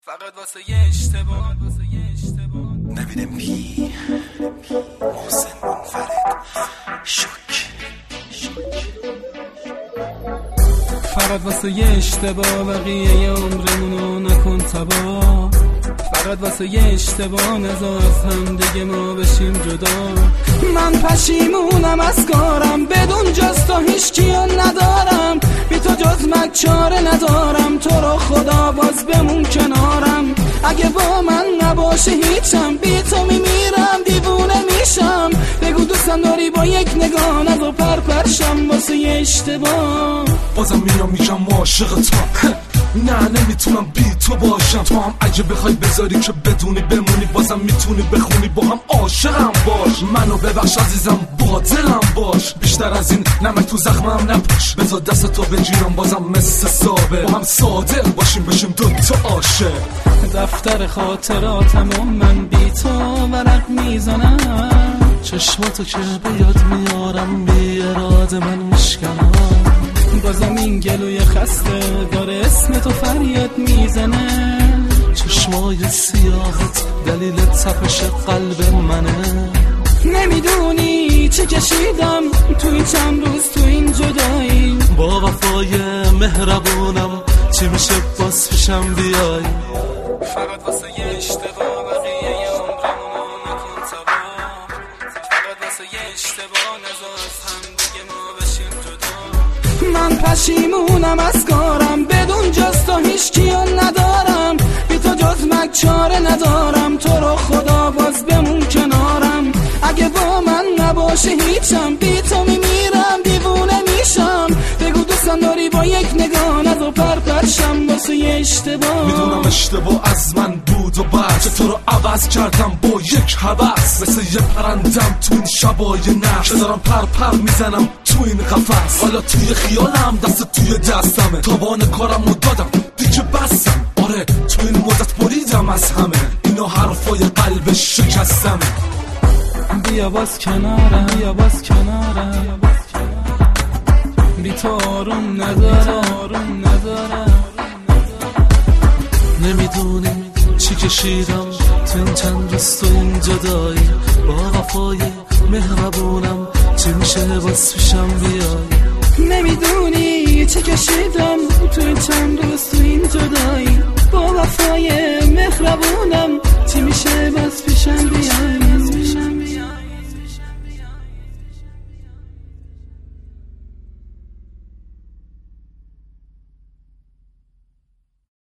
فقط واسه یه اشتباه نبیدم بی محسن منفرد شوک فقط واسه یه اشتباه بقیه عمرمونو نکن تباه فقط واسه یه اشتباه نذار از هم دیگه ما بشیم جدا من پشیمونم از کارم بدون جز تو هیچ کیو ندارم بی تو جز من چاره ندارم تو رو خدا باز بمون کنارم اگه با من نباشه هیچم بی تو میمیرم دیوونه میشم بگو دوستم داری با یک نگاه نذار پرپرشم واسه یه اشتباه بازم میگم عاشقتم نه نمیتونم بی تو باشم تو هم اگه بخوای بذاری که بدونی بمونی بازم میتونی بخونی با هم عاشقم باش منو ببخش عزیزم با دلم باش بیشتر از این نمک تو زخمم نپاش بذار دست تو بگیرم بازم مثل سابه با هم صادق باشیم بشیم دوتا عاشق دفتر خاطراتم من بی تو ورق میزنم چشماتو که به یاد میارم بی اراده من میشکنم بازم این گلوی خسته داره اسم تو فریاد میزنه چشمای سیاهت دلیل تپش قلب منه نمیدونی چه کشیدم تو این چند روز تو این جدایی با وفای مهربونم چی میشه باز پیشم بیای فقط واسه یه اشتباه بقیه عمرمونو نکن تباه فقط واسه یه اشتباه نذار از هم دیگه ما بشیم جدا من پشیمونم از کارم بدون جز تو هیچ کیو ندارم بی تو جز من چاره ندارم تو رو خدا باز بمون کنارم اگه با من نباشه هیچم بی تو میمیرم دیوونه میشم بگو دوستم داری با یک نگاه نذار پرپرشم واسه یه اشتباه میدونم اشتباه از من بود و بس تو رو عوض کردم با یک هوس مثل یه پرندم تو این شبای نفس که دارم پر میزنم تو این قفس حالا توی خیالم دست توی دستمه تاوان کارم رو دادم دیگه بستم آره تو این مدت بریدم از همه اینا حرفای قلب شکستمه بیا باز کنارم بیا باز کنارم بی تو آروم ندارم نمیدونی چی کشیدم تو این چند روز تو این جدایی با وفای مهربونم چی میشه باز پیشم بیای نمیدونی چه کشیدم تو این چند روز تو این جدایی با وفای مهربونم